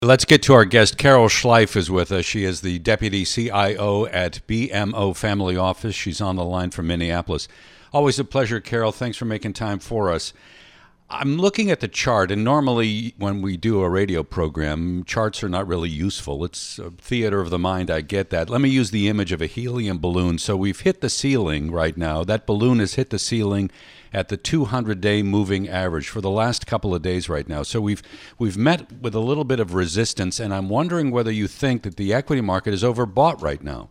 Let's get to our guest. Carol Schleif is with us. She is the Deputy CIO at BMO Family Office. She's on the line from Minneapolis. Always a pleasure, Carol. Thanks for making time for us. I'm looking at the chart, and normally when we do a radio program, charts are not really useful. It's a theater of the mind, I get that. Let me use the image of a helium balloon. So we've hit the ceiling right now. That balloon has hit the ceiling at the 200-day moving average for the last couple of days right now. So we've met with a little bit of resistance, and I'm wondering whether you think that the equity market is overbought right now.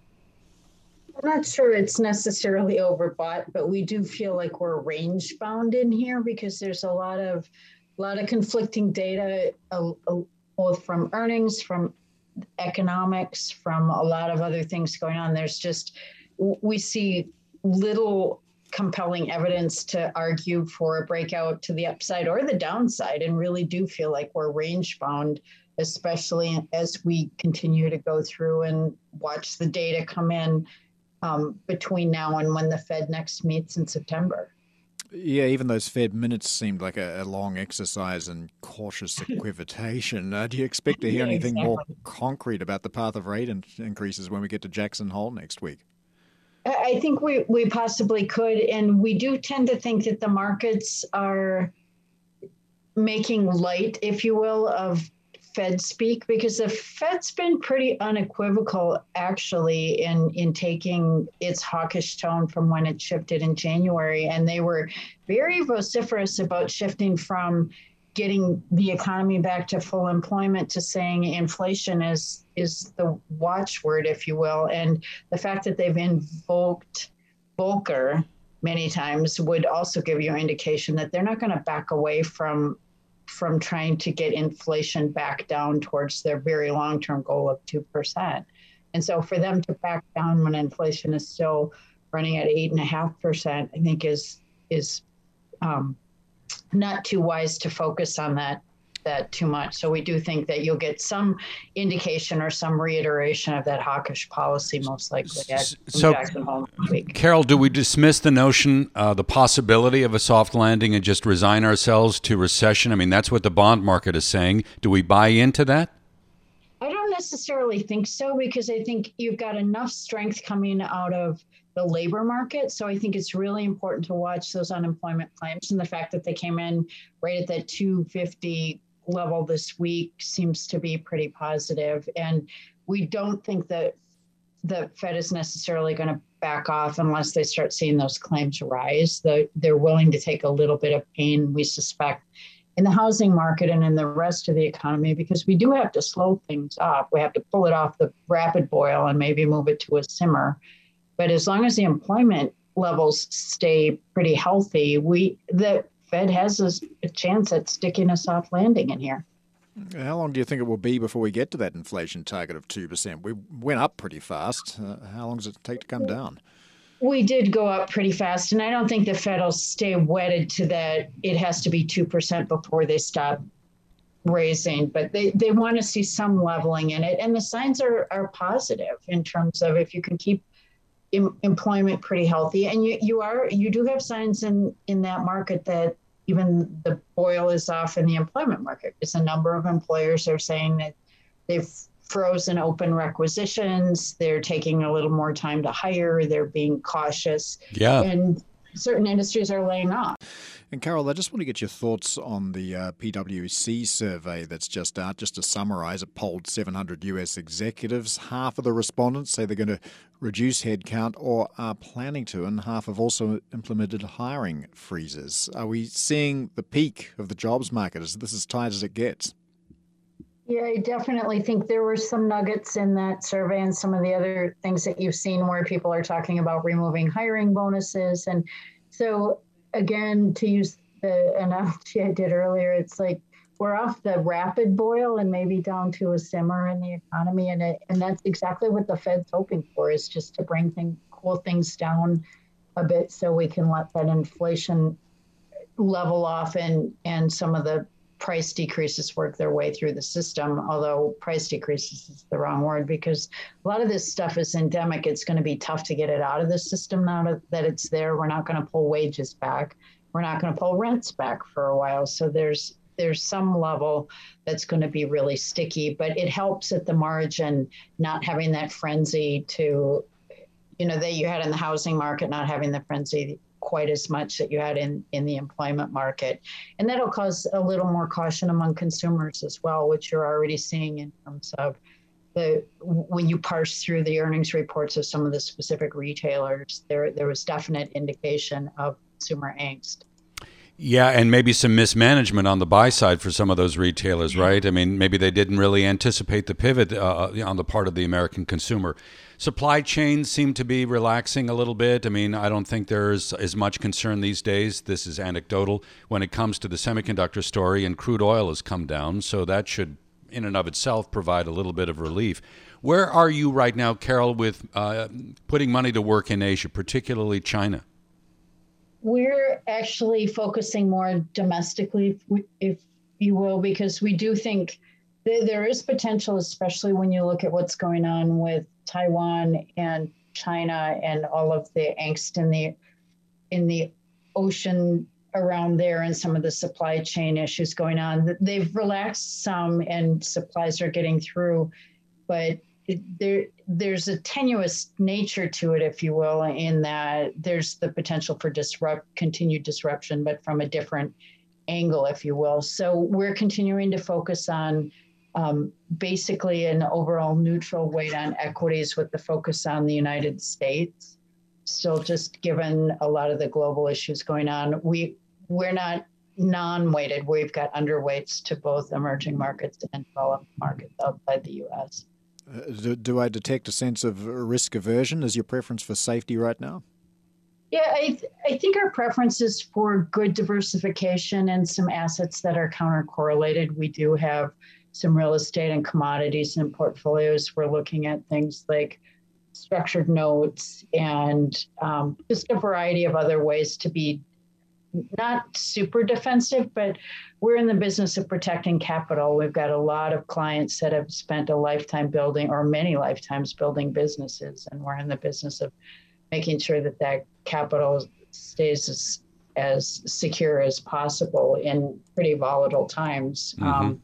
I'm not sure it's necessarily overbought, but we do feel like we're range bound in here because there's a lot of conflicting data, both from earnings, from economics, from a lot of other things going on. We see little compelling evidence to argue for a breakout to the upside or the downside, and really do feel like we're range bound, especially as we continue to go through and watch the data come in between now and when the Fed next meets in September. Yeah, even those Fed minutes seemed like a long exercise in cautious equivocation. Do you expect to hear anything more concrete about the path of rate increases when we get to Jackson Hole next week? I think we possibly could, and we do tend to think that the markets are making light, if you will, of Fed speak, because the Fed's been pretty unequivocal actually in taking its hawkish tone from when it shifted in January. And they were very vociferous about shifting from getting the economy back to full employment to saying inflation is the watchword, if you will. And the fact that they've invoked Volcker many times would also give you an indication that they're not going to back away from trying to get inflation back down towards their very long-term goal of 2%. And so for them to back down when inflation is still running at 8.5%, I think is not too wise to focus on that too much. So we do think that you'll get some indication or some reiteration of that hawkish policy, most likely at Jackson Hole next week. Carol, do we dismiss the notion, the possibility of a soft landing and just resign ourselves to recession? I mean, that's what the bond market is saying. Do we buy into that? I don't necessarily think so, because I think you've got enough strength coming out of the labor market. So I think it's really important to watch those unemployment claims, and the fact that they came in right at that 250 level this week seems to be pretty positive. And we don't think that the Fed is necessarily going to back off unless they start seeing those claims rise. They're willing to take a little bit of pain, we suspect, in the housing market and in the rest of the economy, because we do have to slow things up. We have to pull it off the rapid boil and maybe move it to a simmer. But as long as the employment levels stay pretty healthy, the Fed has a chance at sticking a soft landing in here. How long do you think it will be before we get to that inflation target of 2%? We went up pretty fast. How long does it take to come down? We did go up pretty fast, and I don't think the Fed will stay wedded to that. It has to be 2% before they stop raising, but they want to see some leveling in it. And the signs are positive in terms of if you can keep employment pretty healthy, and you do have signs in that market that even the boil is off in the employment market, because a number of employers are saying that they've frozen open requisitions, they're taking a little more time to hire, they're being cautious, and certain industries are laying off. And Carol, I just want to get your thoughts on the PwC survey that's just out. Just to summarize, it polled 700 US executives. Half of the respondents say they're going to reduce headcount or are planning to, and half have also implemented hiring freezes. Are we seeing the peak of the jobs market? Is this as tight as it gets? Yeah, I definitely think there were some nuggets in that survey and some of the other things that you've seen where people are talking about removing hiring bonuses. And so, again, to use the analogy I did earlier, it's like we're off the rapid boil and maybe down to a simmer in the economy. And that's exactly what the Fed's hoping for, is just to cool things down a bit so we can let that inflation level off and some of the price decreases work their way through the system, although price decreases is the wrong word, because a lot of this stuff is endemic. It's going to be tough to get it out of the system now that it's there. We're not going to pull wages back. We're not going to pull rents back for a while. So there's there's some level that's going to be really sticky, but it helps at the margin not having that frenzy to, that you had in the housing market, not having the frenzy quite as much that you had in the employment market. And that'll cause a little more caution among consumers as well, which you're already seeing in terms of when you parse through the earnings reports of some of the specific retailers, there was definite indication of consumer angst. Yeah, and maybe some mismanagement on the buy side for some of those retailers, right? I mean, maybe they didn't really anticipate the pivot on the part of the American consumer. Supply chains seem to be relaxing a little bit. I mean, I don't think there's as much concern these days. This is anecdotal when it comes to the semiconductor story, and crude oil has come down, so that should, in and of itself, provide a little bit of relief. Where are you right now, Carol, with putting money to work in Asia, particularly China? We're actually focusing more domestically, if you will, because we do think there is potential, especially when you look at what's going on with Taiwan and China and all of the angst in the ocean around there and some of the supply chain issues going on. They've relaxed some and supplies are getting through, but there's a tenuous nature to it, if you will, in that there's the potential for continued disruption, but from a different angle, if you will. So we're continuing to focus on basically an overall neutral weight on equities with the focus on the United States. Still, just given a lot of the global issues going on, we're not non-weighted. We've got underweights to both emerging markets and developed markets outside the U.S. Do I detect a sense of risk aversion as your preference for safety right now? Yeah, I think our preference is for good diversification and some assets that are counter-correlated. We do have some real estate and commodities in portfolios. We're looking at things like structured notes and just a variety of other ways to be not super defensive, but we're in the business of protecting capital. We've got a lot of clients that have spent a lifetime building or many lifetimes building businesses, and we're in the business of making sure that capital stays as secure as possible in pretty volatile times. Mm-hmm.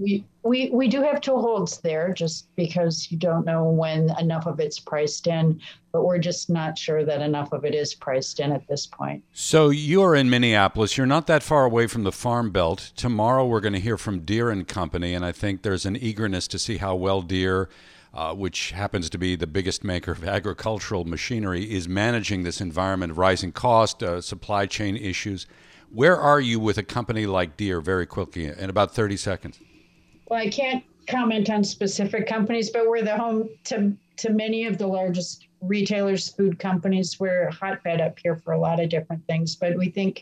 We do have toeholds there just because you don't know when enough of it's priced in, but we're just not sure that enough of it is priced in at this point. So you're in Minneapolis. You're not that far away from the Farm Belt. Tomorrow we're going to hear from Deere & Company, and I think there's an eagerness to see how well Deere, which happens to be the biggest maker of agricultural machinery, is managing this environment of rising cost, supply chain issues. Where are you with a company like Deere, very quickly, in about 30 seconds? Well, I can't comment on specific companies, but we're the home to many of the largest retailers, food companies. We're a hotbed up here for a lot of different things. But we think,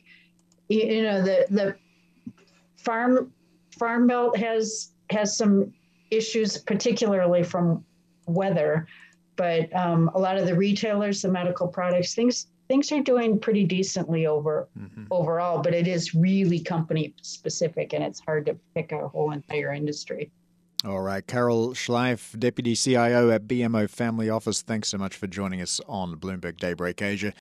the farm belt has some issues, particularly from weather. But a lot of the retailers, the medical products, things are doing pretty decently overall, but it is really company specific, and it's hard to pick a whole entire industry. All right. Carol Schleif, Deputy CIO at BMO Family Office, thanks so much for joining us on Bloomberg Daybreak Asia.